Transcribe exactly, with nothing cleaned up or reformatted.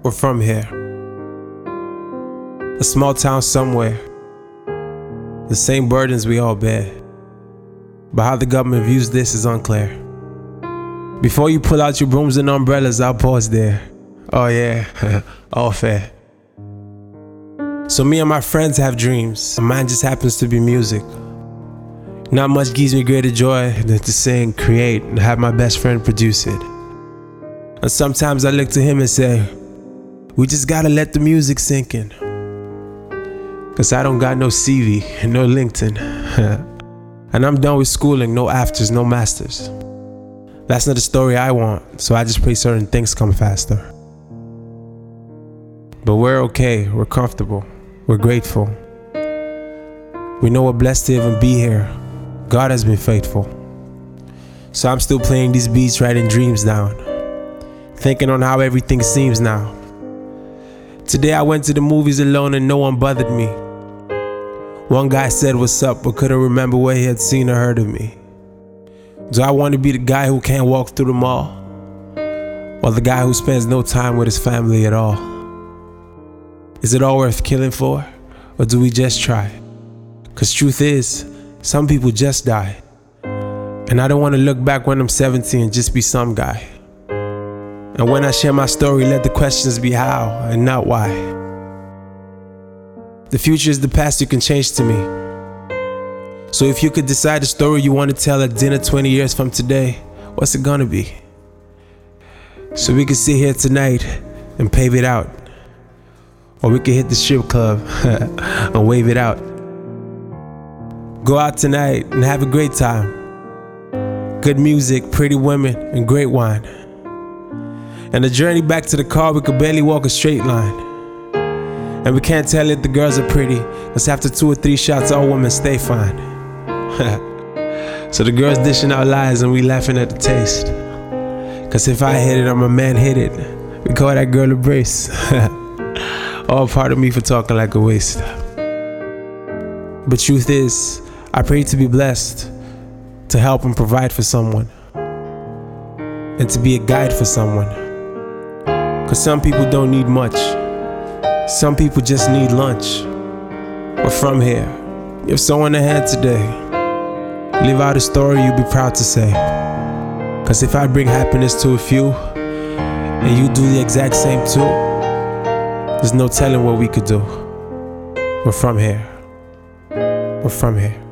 We're from here. A small town somewhere. The same burdens we all bear. But how the government views this is unclear. Before you pull out your brooms and umbrellas, I'll pause there. Oh yeah, all fair. So me and my friends have dreams, and mine just happens to be music. Not much gives me greater joy than to sing, create, and have my best friend produce it. And sometimes I look to him and say, we just gotta let the music sink in. Cause I don't got no C V and no LinkedIn. And I'm done with schooling, no afters, no masters. That's not the story I want, so I just pray certain things come faster. But we're okay, we're comfortable, we're grateful. We know we're blessed to even be here. God has been faithful. So I'm still playing these beats, writing dreams down, thinking on how everything seems now. Today I went to the movies alone and no one bothered me. One guy said what's up but couldn't remember where he had seen or heard of me. Do I want to be the guy who can't walk through the mall? Or the guy who spends no time with his family at all? Is it all worth killing for? Or do we just try? Cause truth is, some people just die. And I don't want to look back when I'm seventeen and just be some guy. And when I share my story, let the questions be how and not why. The future is the past you can change to me. So if you could decide the story you want to tell at dinner twenty years from today, what's it gonna be? So we could sit here tonight and pave it out. Or we could hit the strip club and wave it out. Go out tonight and have a great time. Good music, pretty women, and great wine. And the journey back to the car, we could barely walk a straight line. And we can't tell if the girls are pretty, cause after two or three shots, all women stay fine. So the girls dishing out lies and we laughing at the taste. Cause if I hit it or my man hit it, we call that girl a brace. All part of me for talking like a waste. But truth is, I pray to be blessed, to help and provide for someone, and to be a guide for someone. Cause some people don't need much. Some people just need lunch. We're from here. Give someone a hand today. Live out a story you'll be proud to say. Cause if I bring happiness to a few, and you do the exact same too, there's no telling what we could do. We're from here. We're from here.